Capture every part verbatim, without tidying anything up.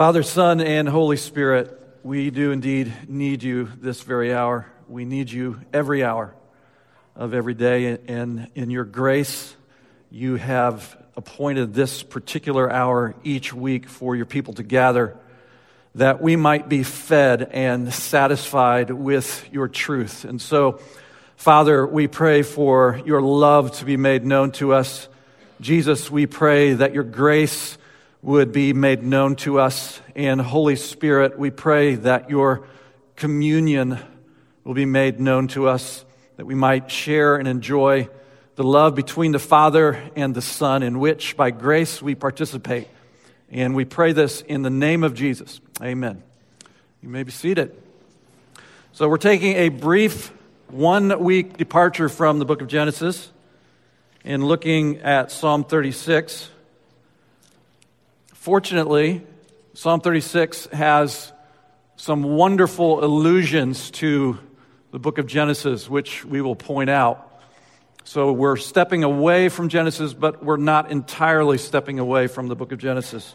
Father, Son, and Holy Spirit, we do indeed need you this very hour. We need you every hour of every day, and in your grace, you have appointed this particular hour each week for your people to gather, that we might be fed and satisfied with your truth. And so, Father, we pray for your love to be made known to us. Jesus, we pray that your grace would be made known to us. And Holy Spirit, we pray that your communion will be made known to us, that we might share and enjoy the love between the Father and the Son, in which by grace we participate. And we pray this in the name of Jesus. Amen. You may be seated. So we're taking a brief one-week departure from the book of Genesis and looking at Psalm thirty-six. Fortunately, Psalm thirty-six has some wonderful allusions to the book of Genesis, which we will point out. So we're stepping away from Genesis, but we're not entirely stepping away from the book of Genesis.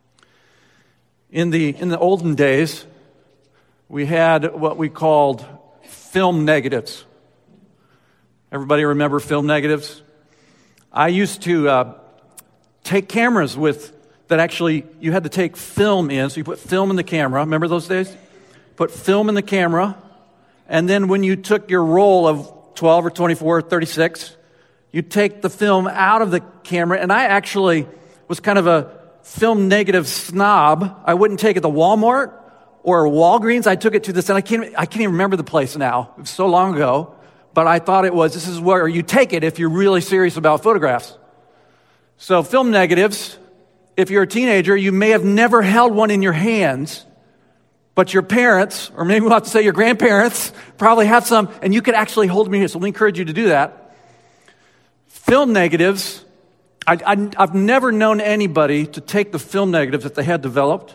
In the in the olden days, we had what we called film negatives. Everybody remember film negatives? I used to uh, take cameras with that actually you had to take film in. So you put film in the camera. Remember those days? Put film in the camera. And then when you took your roll of twelve or twenty-four or thirty-six, you take the film out of the camera. And I actually was kind of a film negative snob. I wouldn't take it to Walmart or Walgreens. I took it to this, and I can't, I can't even remember the place now. It was so long ago. But I thought it was, this is where you take it if you're really serious about photographs. So film negatives, if you're a teenager, you may have never held one in your hands, but your parents, or maybe we'll have to say your grandparents, probably have some, and you could actually hold them in here. So we encourage you to do that. Film negatives, I, I, I've never known anybody to take the film negatives that they had developed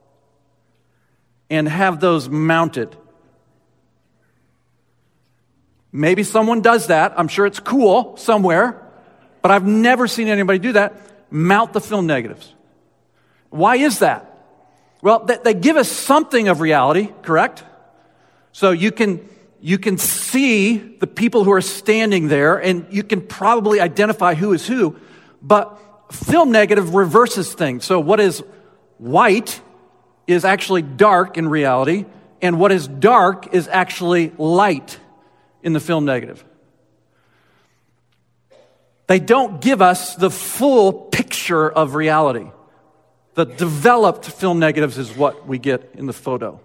and have those mounted. Maybe someone does that. I'm sure it's cool somewhere, but I've never seen anybody do that. Mount the film negatives. Why is that? Well, they give us something of reality, correct? So you can you can see the people who are standing there, and you can probably identify who is who, but film negative reverses things. So what is white is actually dark in reality, and what is dark is actually light in the film negative. They don't give us the full picture of reality. The developed film negatives is what we get in the photo.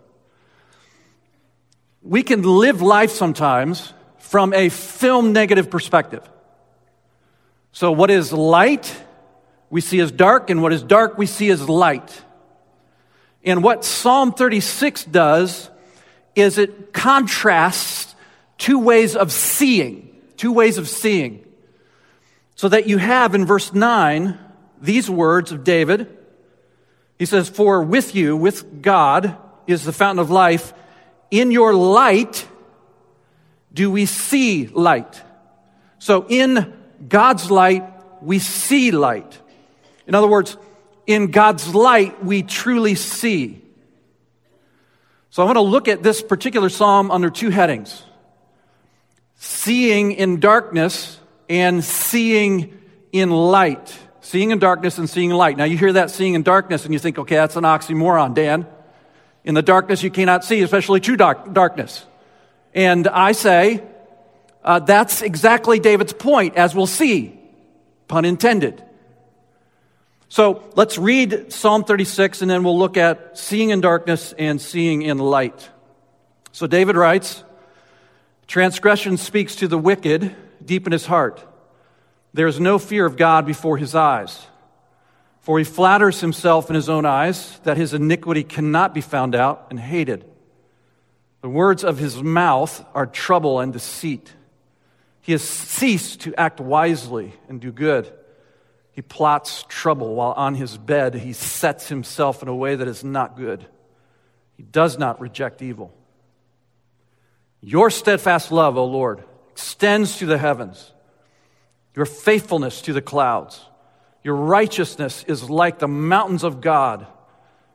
We can live life sometimes from a film negative perspective. So what is light, we see as dark, and what is dark, we see as light. And what Psalm thirty-six does is it contrasts two ways of seeing, two ways of seeing. So that you have in verse nine, these words of David. He says, "For with you, with God, is the fountain of life. In your light do we see light." So in God's light, we see light. In other words, in God's light, we truly see. So I want to look at this particular psalm under two headings. Seeing in darkness and seeing in light. Seeing in darkness and seeing in light. Now you hear that seeing in darkness and you think, okay, that's an oxymoron, Dan. In the darkness you cannot see, especially true dark, darkness. And I say, uh, that's exactly David's point, as we'll see. Pun intended. So let's read Psalm thirty-six and then we'll look at seeing in darkness and seeing in light. So David writes, "Transgression speaks to the wicked deep in his heart. There is no fear of God before his eyes. For he flatters himself in his own eyes that his iniquity cannot be found out and hated. The words of his mouth are trouble and deceit. He has ceased to act wisely and do good. He plots trouble while on his bed he sets himself in a way that is not good. He does not reject evil. Your steadfast love, O Lord, extends to the heavens, your faithfulness to the clouds. Your righteousness is like the mountains of God.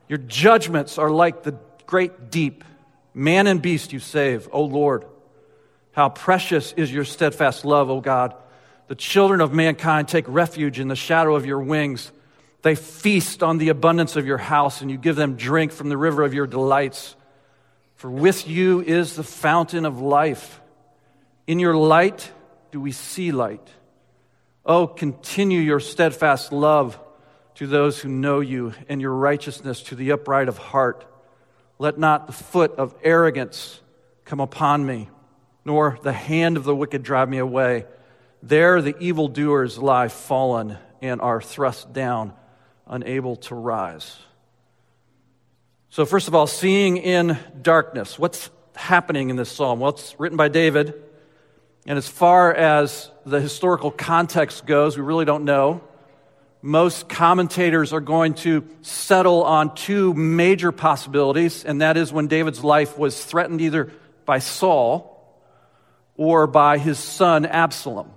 Your judgments are like the great deep. Man and beast you save, O Lord. How precious is your steadfast love, O God. The children of mankind take refuge in the shadow of your wings. They feast on the abundance of your house, and you give them drink from the river of your delights. For with you is the fountain of life. In your light do we see light. Oh, continue your steadfast love to those who know you, and your righteousness to the upright of heart. Let not the foot of arrogance come upon me, nor the hand of the wicked drive me away. There the evildoers lie fallen and are thrust down, unable to rise. So first of all, seeing in darkness. What's happening in this psalm? Well, it's written by David, and as far as the historical context goes, we really don't know. Most commentators are going to settle on two major possibilities, and that is when David's life was threatened either by Saul or by his son Absalom.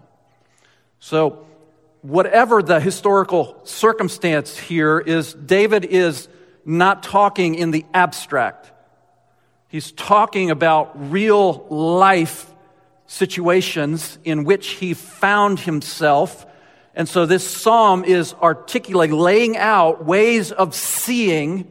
So whatever the historical circumstance here is, David is not talking in the abstract. He's talking about real life situations in which he found himself. And so this psalm is articulating, laying out ways of seeing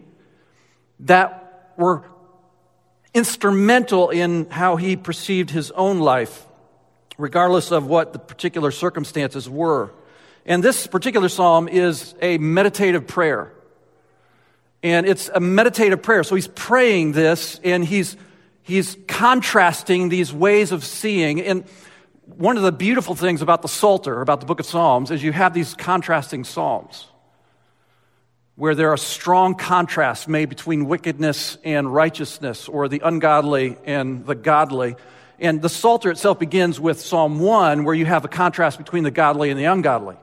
that were instrumental in how he perceived his own life, regardless of what the particular circumstances were. And this particular psalm is a meditative prayer. And it's a meditative prayer. So he's praying this, and he's he's contrasting these ways of seeing. And one of the beautiful things about the Psalter, about the book of Psalms, is you have these contrasting psalms where there are strong contrasts made between wickedness and righteousness, or the ungodly and the godly. And the Psalter itself begins with Psalm one, where you have a contrast between the godly and the ungodly.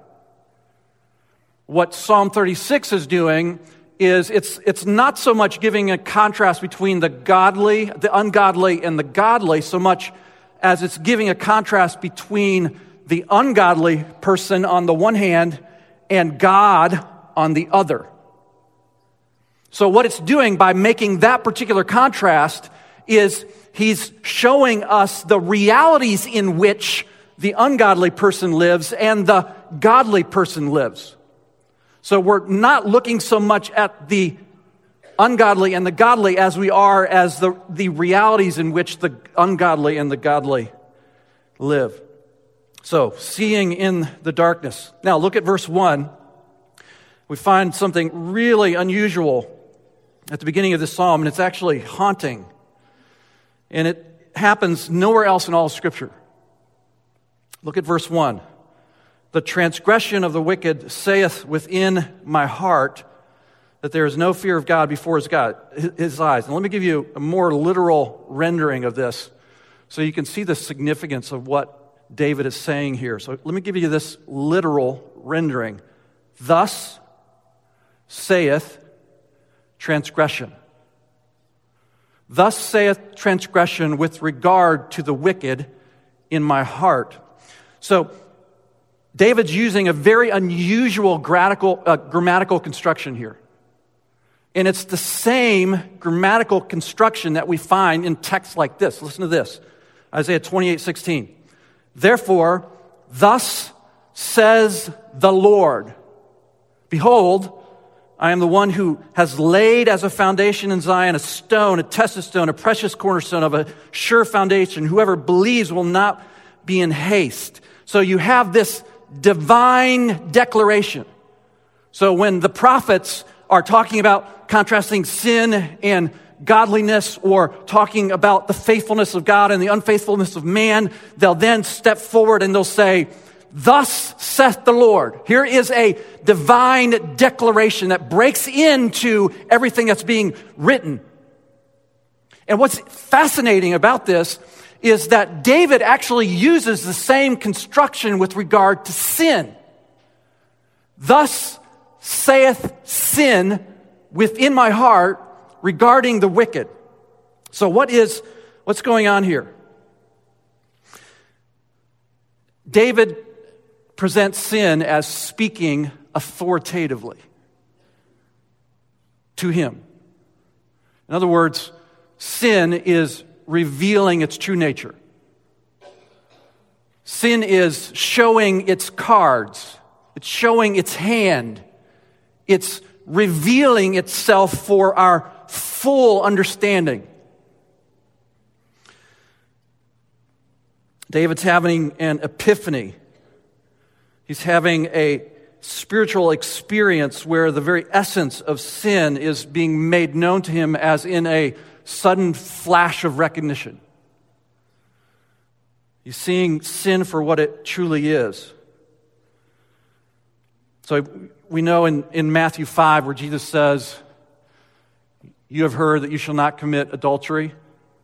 What Psalm thirty-six is doing is it's it's not so much giving a contrast between the godly, the ungodly, and the godly, so much as it's giving a contrast between the ungodly person on the one hand and God on the other. So what it's doing by making that particular contrast is he's showing us the realities in which the ungodly person lives and the godly person lives. So we're not looking so much at the ungodly and the godly as we are as the, the realities in which the ungodly and the godly live. So, seeing in the darkness. Now, look at verse one. We find something really unusual at the beginning of this psalm, and it's actually haunting. And it happens nowhere else in all of Scripture. Look at verse one. The transgression of the wicked saith within my heart that there is no fear of God before his God, his eyes. And let me give you a more literal rendering of this so you can see the significance of what David is saying here. So let me give you this literal rendering. Thus saith transgression. Thus saith transgression with regard to the wicked in my heart. So David's using a very unusual grammatical, uh, grammatical construction here. And it's the same grammatical construction that we find in texts like this. Listen to this. Isaiah twenty-eight sixteen. Therefore, thus says the Lord, behold, I am the one who has laid as a foundation in Zion a stone, a tested stone, a precious cornerstone of a sure foundation. Whoever believes will not be in haste. So you have this divine declaration. So when the prophets are talking about contrasting sin and godliness, or talking about the faithfulness of God and the unfaithfulness of man, they'll then step forward and they'll say, thus saith the Lord. Here is a divine declaration that breaks into everything that's being written. And what's fascinating about this is that David actually uses the same construction with regard to sin. Thus saith sin within my heart regarding the wicked. So what is, what's going on here? David presents sin as speaking authoritatively to him. In other words, sin is revealing its true nature. Sin is showing its cards. It's showing its hand. It's revealing itself for our full understanding. David's having an epiphany. He's having a spiritual experience where the very essence of sin is being made known to him as in a sudden flash of recognition. He's seeing sin for what it truly is. So we know in, in Matthew five where Jesus says, "You have heard that you shall not commit adultery."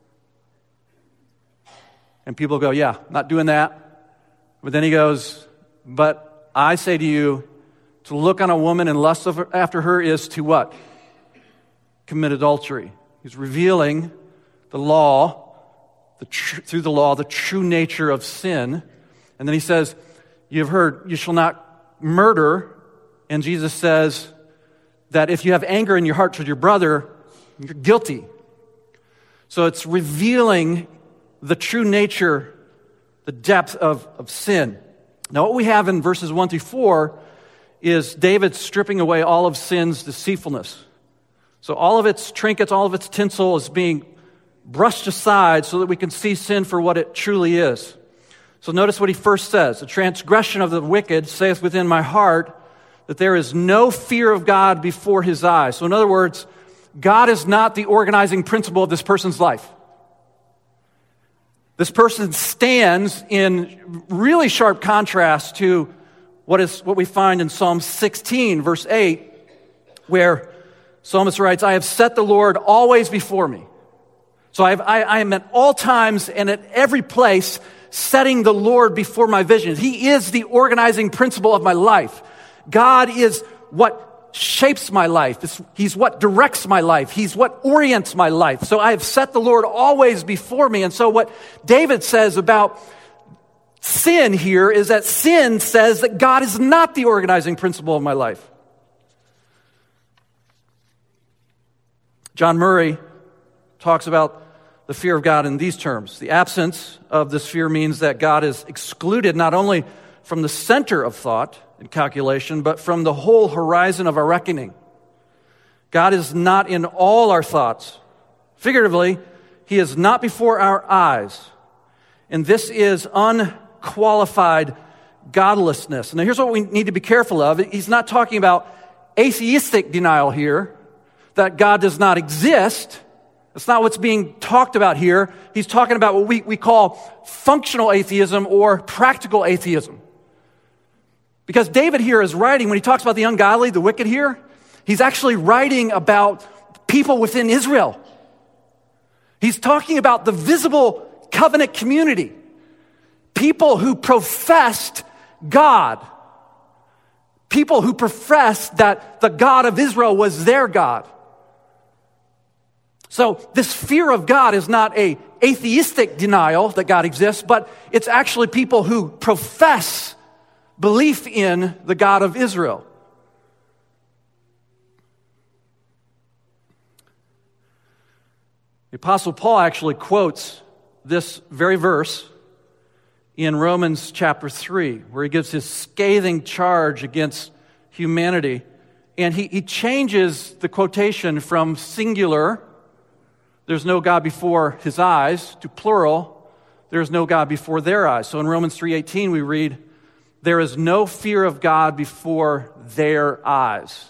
And people go, "Yeah, not doing that." But then he goes, "But I say to you, to look on a woman and lust after her is to what? Commit adultery." He's revealing the law, the tr- through the law, the true nature of sin. And then he says, "You have heard, you shall not murder." And Jesus says that if you have anger in your heart toward your brother, you're guilty. So it's revealing the true nature, the depth of, of sin. Now what we have in verses one through four is David stripping away all of sin's deceitfulness. So all of its trinkets, all of its tinsel is being brushed aside so that we can see sin for what it truly is. So notice what he first says. "The transgression of the wicked saith within my heart that there is no fear of God before his eyes." So in other words, God is not the organizing principle of this person's life. This person stands in really sharp contrast to what is what we find in Psalm sixteen, verse eight, where Psalmist writes, "I have set the Lord always before me." So I, have, I, I am at all times and at every place setting the Lord before my vision. He is the organizing principle of my life. God is what shapes my life. It's, he's what directs my life. He's what orients my life. So I have set the Lord always before me. And so what David says about sin here is that sin says that God is not the organizing principle of my life. John Murray talks about the fear of God in these terms. The absence of this fear means that God is excluded not only from the center of thought and calculation, but from the whole horizon of our reckoning. God is not in all our thoughts. Figuratively, he is not before our eyes. And this is unqualified godlessness. And here's what we need to be careful of. He's not talking about atheistic denial here, that God does not exist. That's not what's being talked about here. He's talking about what we, we call functional atheism or practical atheism. Because David here is writing, when he talks about the ungodly, the wicked here, he's actually writing about people within Israel. He's talking about the visible covenant community. People who professed God. People who professed that the God of Israel was their God. So this fear of God is not a atheistic denial that God exists, but it's actually people who profess belief in the God of Israel. The Apostle Paul actually quotes this very verse in Romans chapter three, where he gives his scathing charge against humanity. And he, he changes the quotation from singular, "There's no God before his eyes," to plural, "There's no God before their eyes." So in Romans three eighteen we read, "There is no fear of God before their eyes."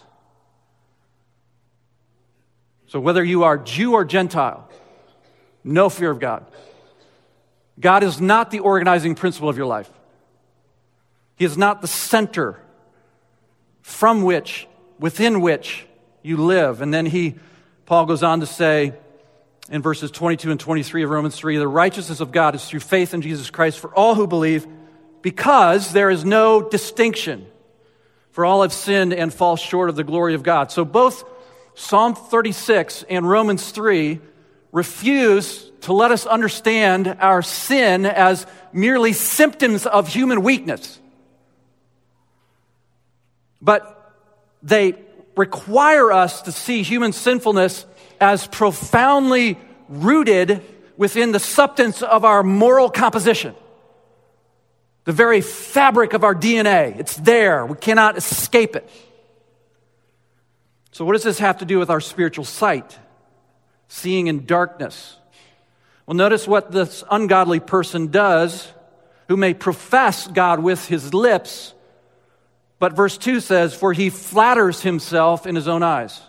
So whether you are Jew or Gentile, no fear of God. God is not the organizing principle of your life. He is not the center from which, within which you live. And then he, Paul goes on to say in verses twenty-two and twenty-three of Romans three, "The righteousness of God is through faith in Jesus Christ for all who believe, because there is no distinction. For all have sinned and fall short of the glory of God." So both Psalm thirty-six and Romans three refuse to let us understand our sin as merely symptoms of human weakness. But they require us to see human sinfulness as profoundly rooted within the substance of our moral composition. The very fabric of our D N A. It's there. We cannot escape it. So what does this have to do with our spiritual sight? Seeing in darkness. Well, notice what this ungodly person does, who may profess God with his lips, but verse two says, for he flatters himself in his own eyes.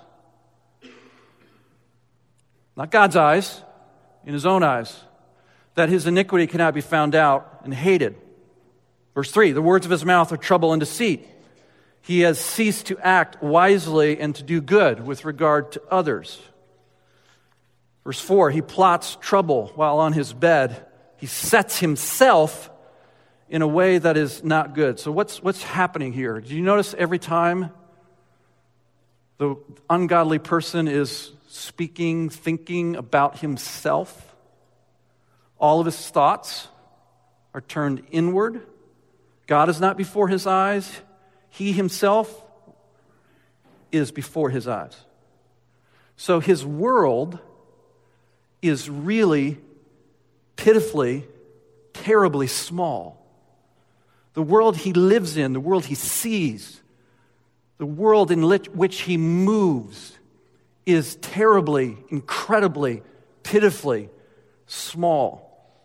Not God's eyes, in his own eyes, that his iniquity cannot be found out and hated. Verse three, the words of his mouth are trouble and deceit. He has ceased to act wisely and to do good with regard to others. Verse four, he plots trouble while on his bed. He sets himself in a way that is not good. So what's what's happening here? Do you notice every time the ungodly person is speaking, thinking about himself, all of his thoughts are turned inward? God is not before his eyes. He himself is before his eyes. So his world is really pitifully, terribly small. The world he lives in, the world he sees, the world in which he moves is terribly, incredibly, pitifully small.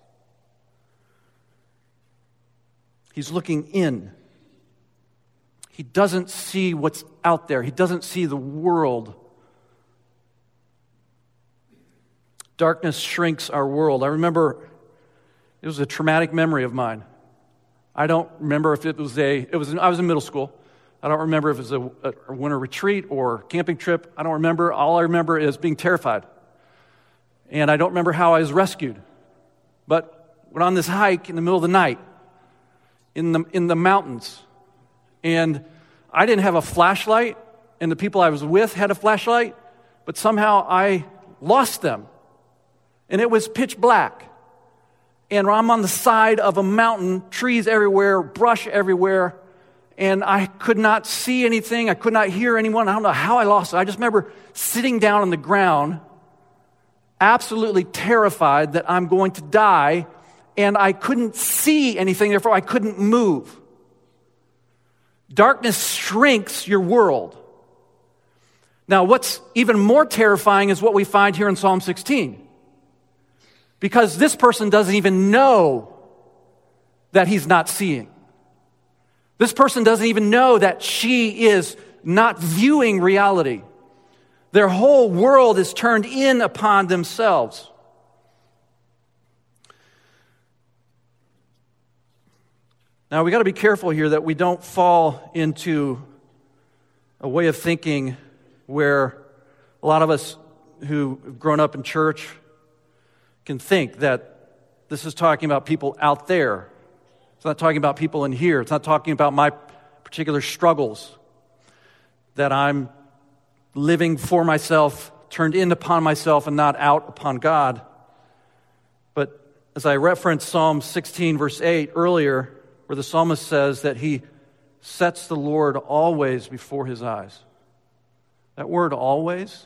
He's looking in. He doesn't see what's out there. He doesn't see the world. Darkness shrinks our world. I remember it was a traumatic memory of mine. I don't remember if it was a, it was, I was in middle school. I don't remember if it was a, a winter retreat or camping trip. I don't remember. All I remember is being terrified. And I don't remember how I was rescued. But went on this hike in the middle of the night in the in the mountains. And I didn't have a flashlight, and the people I was with had a flashlight, but somehow I lost them. And it was pitch black. And I'm on the side of a mountain, trees everywhere, brush everywhere, and I could not see anything. I could not hear anyone. I don't know how I lost it. I just remember sitting down on the ground, absolutely terrified that I'm going to die, and I couldn't see anything, therefore I couldn't move. Darkness shrinks your world. Now, what's even more terrifying is what we find here in Psalm sixteen. Because this person doesn't even know that he's not seeing. This person doesn't even know that she is not viewing reality. Their whole world is turned in upon themselves. Now, we got to be careful here that we don't fall into a way of thinking where a lot of us who have grown up in church can think that this is talking about people out there. It's not talking about people in here. It's not talking about my particular struggles, that I'm living for myself, turned in upon myself and not out upon God. But as I referenced Psalm sixteen, verse eight earlier, where the psalmist says that he sets the Lord always before his eyes. That word always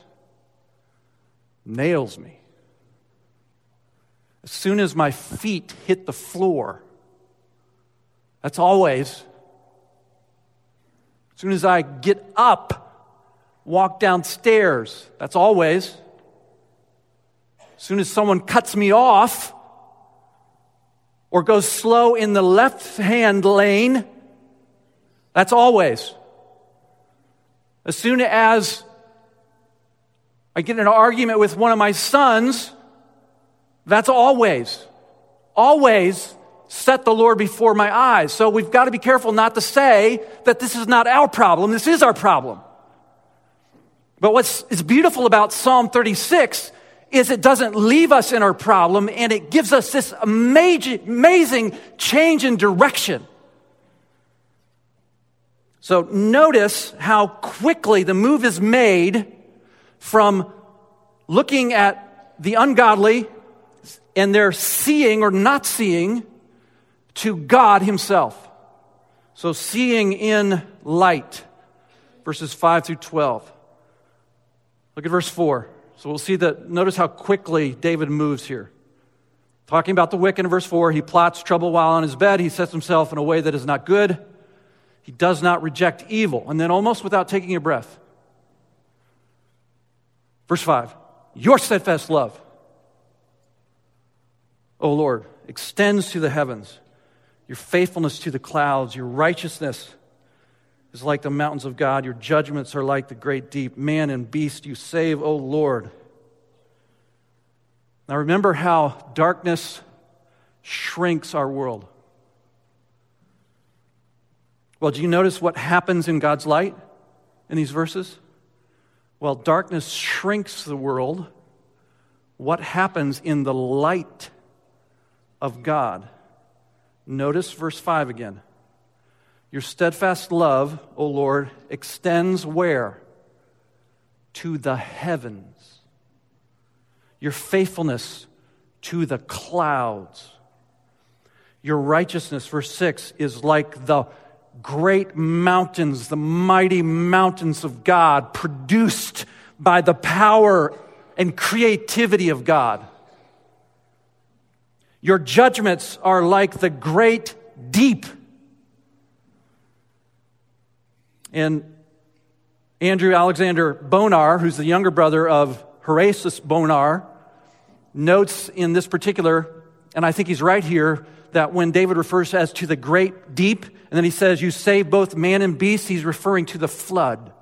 nails me. As soon as my feet hit the floor, that's always. As soon as I get up, walk downstairs, that's always. As soon as someone cuts me off or goes slow in the left-hand lane, that's always. As soon as I get in an argument with one of my sons, that's always. Always set the Lord before my eyes. So we've got to be careful not to say that this is not our problem. This is our problem. But what's is beautiful about Psalm thirty-six is it doesn't leave us in our problem, and it gives us this amazing, amazing change in direction. So notice how quickly the move is made from looking at the ungodly and their seeing or not seeing to God himself. So seeing in light, verses five through twelve. Look at verse four. So we'll see that, notice how quickly David moves here. Talking about the wicked in verse four, he plots trouble while on his bed. He sets himself in a way that is not good. He does not reject evil. And then almost without taking a breath. Verse five, your steadfast love, O Lord, extends to the heavens. Your faithfulness to the clouds. Your righteousness is like the mountains of God. Your judgments are like the great deep. Man and beast you save, O Lord. Now remember how darkness shrinks our world. Well, do you notice what happens in God's light in these verses? Well, darkness shrinks the world. What happens in the light of God? Notice verse five again. Your steadfast love, O Lord, extends where? To the heavens. Your faithfulness to the clouds. Your righteousness, verse six, is like the great mountains, the mighty mountains of God, produced by the power and creativity of God. Your judgments are like the great deep. And Andrew Alexander Bonar, who's the younger brother of Horatius Bonar, notes in this particular, and I think he's right here, that when David refers as to the great deep, and then he says, you save both man and beast, he's referring to the flood.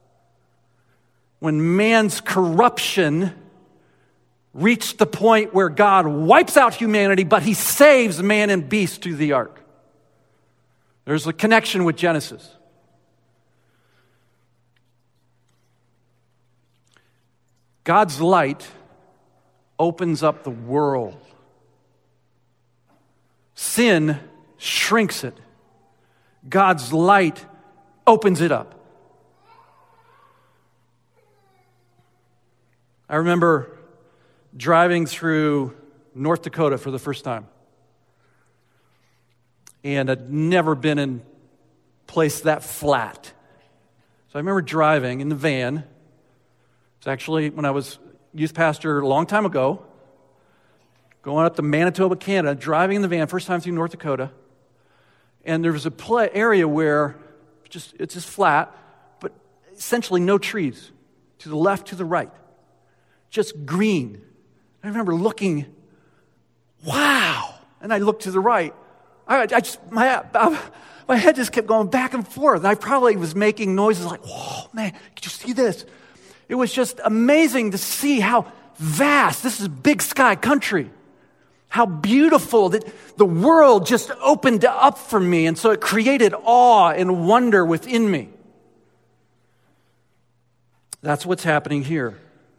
When man's corruption reached the point where God wipes out humanity, but he saves man and beast through the ark. There's a connection with Genesis. God's light opens up the world. Sin shrinks it. God's light opens it up. I remember driving through North Dakota for the first time. And I'd never been in a place that flat. So I remember driving in the van. It's actually when I was youth pastor a long time ago, going up to Manitoba, Canada, driving in the van, first time through North Dakota. And there was a play, area where just it's just flat, but essentially no trees, to the left, to the right, just green. I remember looking, wow, and I looked to the right. I, I just my my head just kept going back and forth. And I probably was making noises like, "Whoa, man, could you see this?" It was just amazing to see how vast, this is big sky country, how beautiful that the world just opened up for me. And so it created awe and wonder within me. That's what's happening here.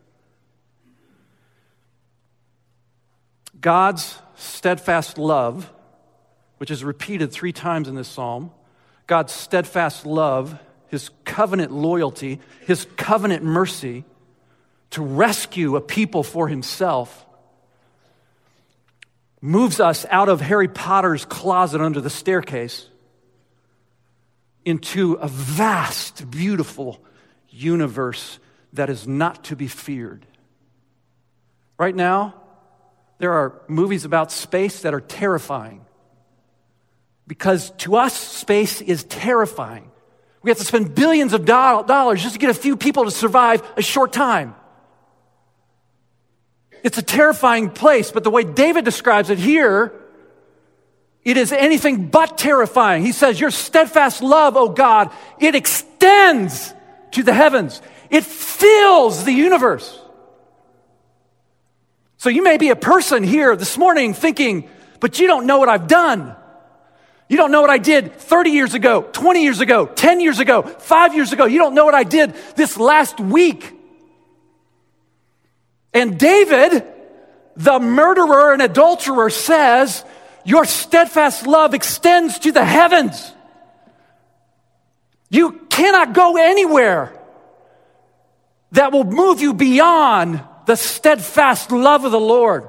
God's steadfast love, which is repeated three times in this psalm, God's steadfast love, His covenant loyalty, His covenant mercy to rescue a people for Himself, moves us out of Harry Potter's closet under the staircase into a vast, beautiful universe that is not to be feared. Right now, there are movies about space that are terrifying. Because to us, space is terrifying. We have to spend billions of do- dollars just to get a few people to survive a short time. It's a terrifying place, but the way David describes it here, it is anything but terrifying. He says, your steadfast love, O God, it extends to the heavens. It fills the universe. So you may be a person here this morning thinking, but you don't know what I've done. You don't know what I did thirty years ago, twenty years ago, ten years ago, five years ago. You don't know what I did this last week. And David, the murderer and adulterer, says, your steadfast love extends to the heavens. You cannot go anywhere that will move you beyond the steadfast love of the Lord.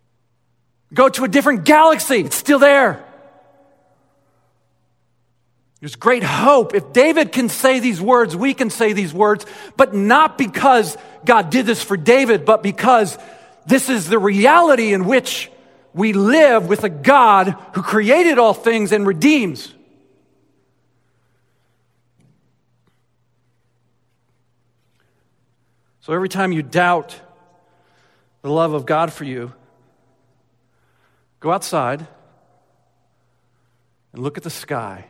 Go to a different galaxy, it's still there. There's great hope. If David can say these words, we can say these words, but not because God did this for David, but because this is the reality in which we live with a God who created all things and redeems. So every time you doubt the love of God for you, go outside and look at the sky.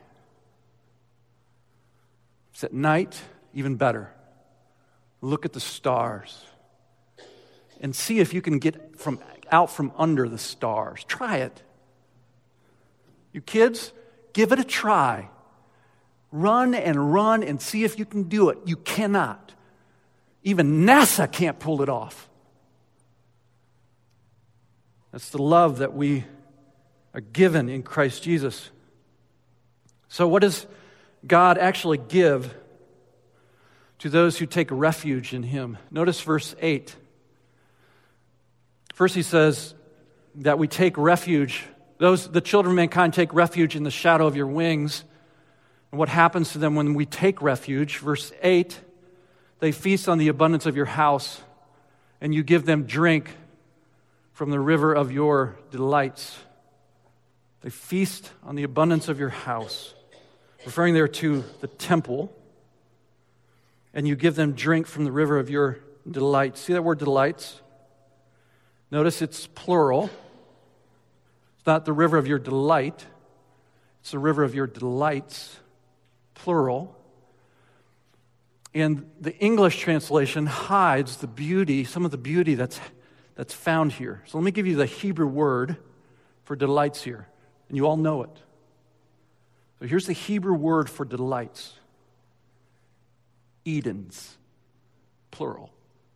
It's at night, even better. Look at the stars and see if you can get from out from under the stars. Try it. You kids, give it a try. Run and run and see if you can do it. You cannot. Even NASA can't pull it off. That's the love that we are given in Christ Jesus. So what does God actually give to those who take refuge in Him? Notice verse eight. First he says that we take refuge. Those, the children of mankind take refuge in the shadow of your wings. And what happens to them when we take refuge? Verse eight, they feast on the abundance of your house, and you give them drink from the river of your delights. They feast on the abundance of your house, referring there to the temple, and you give them drink from the river of your delights. See that word delights? Notice it's plural. It's not the river of your delight. It's the river of your delights, plural. And the English translation hides the beauty, some of the beauty that's, that's found here. So let me give you the Hebrew word for delights here, and you all know it. So here's the Hebrew word for delights. Edens, plural.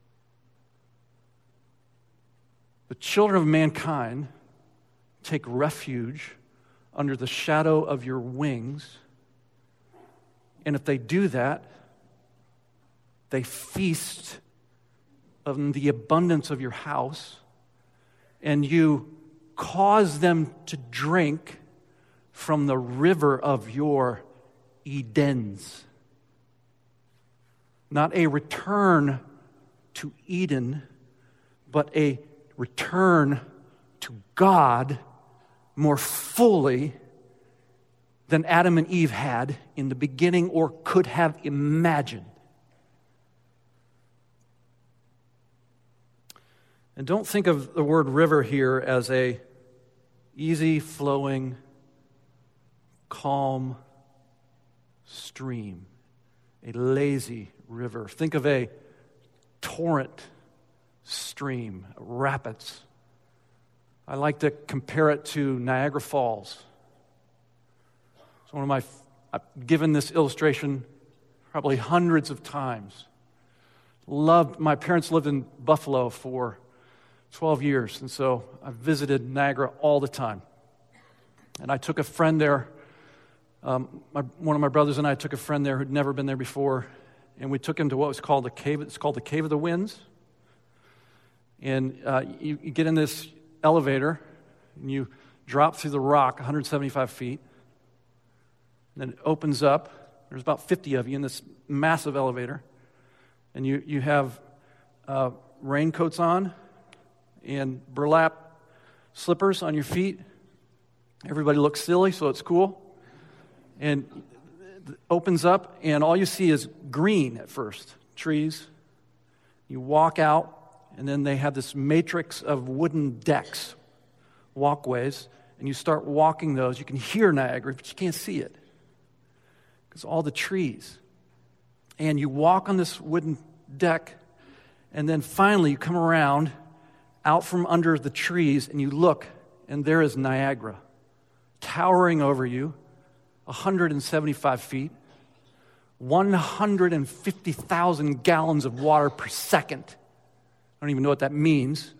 The children of mankind take refuge under the shadow of your wings, and if they do that, they feast on the abundance of your house, and you cause them to drink from the river of your Edens. Not a return to Eden, but a return to God more fully than Adam and Eve had in the beginning or could have imagined. And don't think of the word river here as a easy flowing, calm stream, a lazy river. Think of a torrent stream, rapids. I like to compare it to Niagara Falls. It's one of my, I've given this illustration probably hundreds of times. Loved, my parents lived in Buffalo for twelve years, and so I visited Niagara all the time. And I took a friend there, um, my, one of my brothers and I took a friend there who'd never been there before, and we took him to what was called the Cave, it's called the Cave of the Winds. And uh, you, you get in this elevator, and you drop through the rock one hundred seventy-five feet, and then it opens up. There's about fifty of you in this massive elevator, and you, you have uh, raincoats on, and burlap slippers on your feet. Everybody looks silly, so it's cool. And it opens up, and all you see is green at first, trees. You walk out, and then they have this matrix of wooden decks, walkways, and you start walking those. You can hear Niagara, but you can't see it because all the trees. And you walk on this wooden deck, and then finally you come around out from under the trees, and you look, and there is Niagara, towering over you, one hundred seventy-five feet, one hundred fifty thousand gallons of water per second. I don't even know what that means.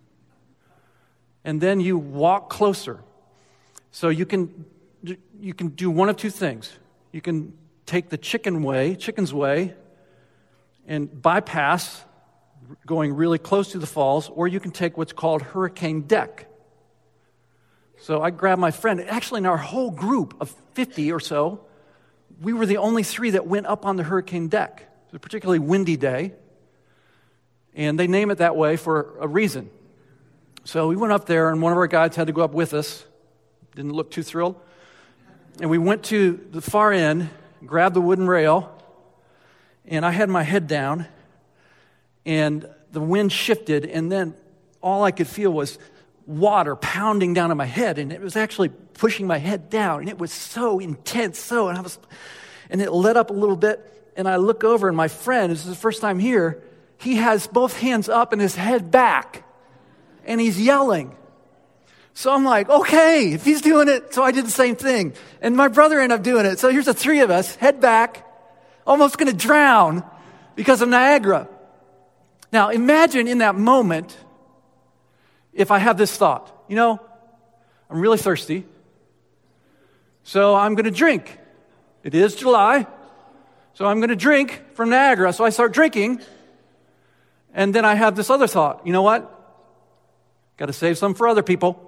And then you walk closer. So you can you can do one of two things. You can take the chicken way, chicken's way, and bypass going really close to the falls, or you can take what's called hurricane deck. So I grabbed my friend. Actually, in our whole group of fifty or so, we were the only three that went up on the hurricane deck. It was a particularly windy day, and they name it that way for a reason. So we went up there, and one of our guides had to go up with us. Didn't look too thrilled. And we went to the far end, grabbed the wooden rail, and I had my head down, and the wind shifted, and then all I could feel was water pounding down on my head, and it was actually pushing my head down, and it was so intense, so, and I was, and it let up a little bit, and I look over, and my friend, this is the first time here, he has both hands up and his head back, and he's yelling. So I'm like, okay, if he's doing it, so I did the same thing. And my brother ended up doing it. So here's the three of us, head back, almost going to drown because of Niagara. Now imagine in that moment, if I have this thought, you know, I'm really thirsty, so I'm going to drink. It is July, so I'm going to drink from Niagara. So I start drinking, and then I have this other thought. You know what? Got to save some for other people.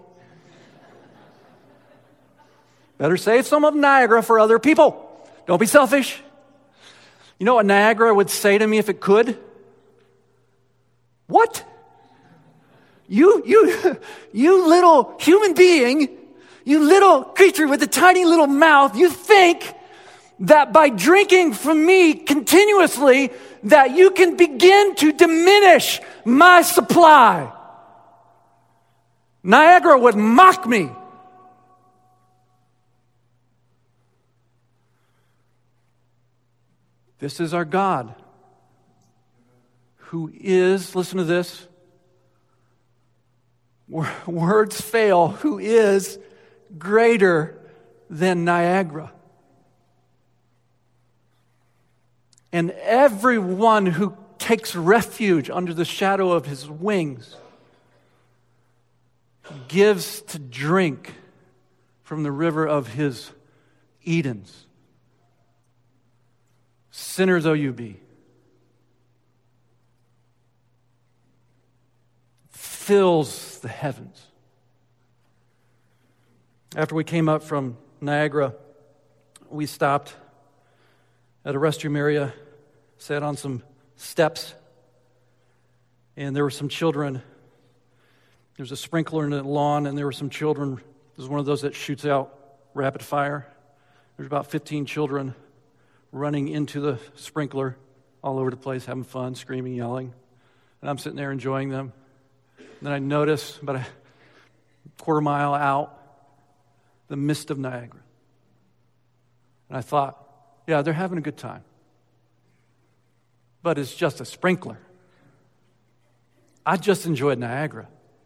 Better save some of Niagara for other people. Don't be selfish. You know what Niagara would say to me if it could? What? You, you, you little human being, you little creature with a tiny little mouth, you think that by drinking from me continuously, that you can begin to diminish my supply. Niagara would mock me. This is our God, who is, listen to this, words fail, who is greater than Niagara. And everyone who takes refuge under the shadow of his wings gives to drink from the river of his Edens. Sinner though you be, fills the heavens. After we came up from Niagara, we stopped at a restroom area, sat on some steps, and there were some children. There's a sprinkler in the lawn, and there were some children. This is one of those that shoots out rapid fire. There's about fifteen children running into the sprinkler all over the place, having fun, screaming, yelling. And I'm sitting there enjoying them. And then I notice about a quarter mile out the mist of Niagara. And I thought, yeah, they're having a good time. But it's just a sprinkler. I just enjoyed Niagara.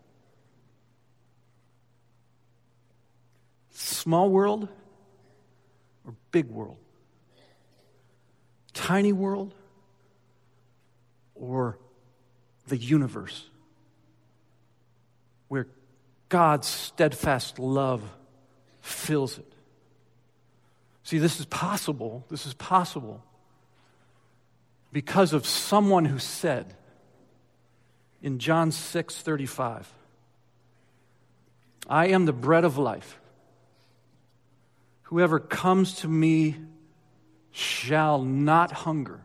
Small world or big world? Tiny world or the universe where God's steadfast love fills it? See, this is possible. This is possible because of someone who said in John six thirty-five, I am the bread of life. Whoever comes to me shall not hunger,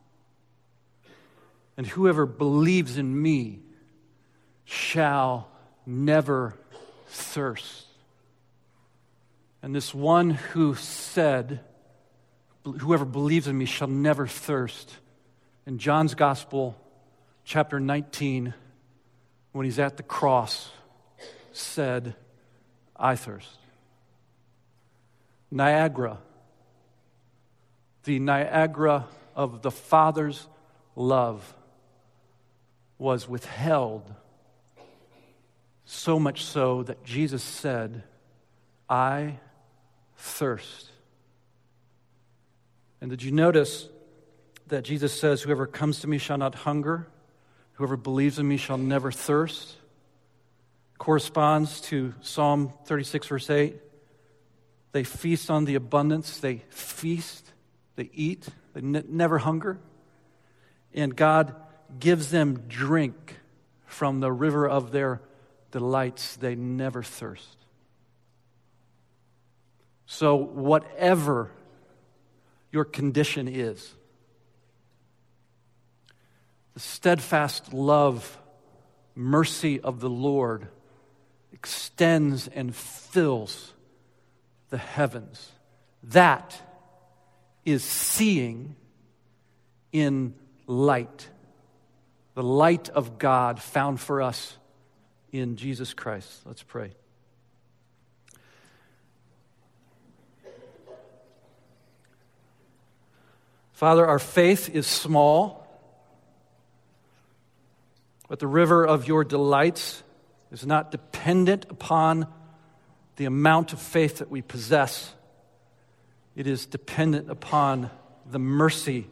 and whoever believes in me shall never thirst. And this one who said, whoever believes in me shall never thirst, in John's Gospel, chapter nineteen, when he's at the cross, said, I thirst. Niagara, the Niagara of the Father's love, was withheld, so much so that Jesus said, I thirst. And did you notice that Jesus says, whoever comes to me shall not hunger, whoever believes in me shall never thirst? Corresponds to Psalm thirty-six, verse eight. They feast on the abundance, they feast, they eat, they ne- never hunger. And God gives them drink from the river of their delights, they never thirst. So whatever your condition is. The steadfast love, mercy of the Lord extends and fills the heavens. That is seeing in light, the light of God found for us in Jesus Christ. Let's pray. Father, our faith is small, but the river of your delights is not dependent upon the amount of faith that we possess. It is dependent upon the mercy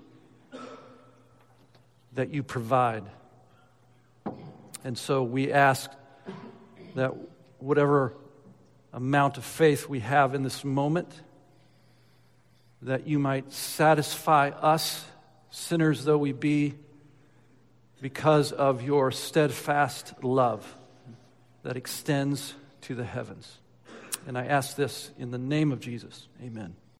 that you provide. And so we ask that whatever amount of faith we have in this moment, that you might satisfy us, sinners though we be, because of your steadfast love that extends to the heavens. And I ask this in the name of Jesus. Amen.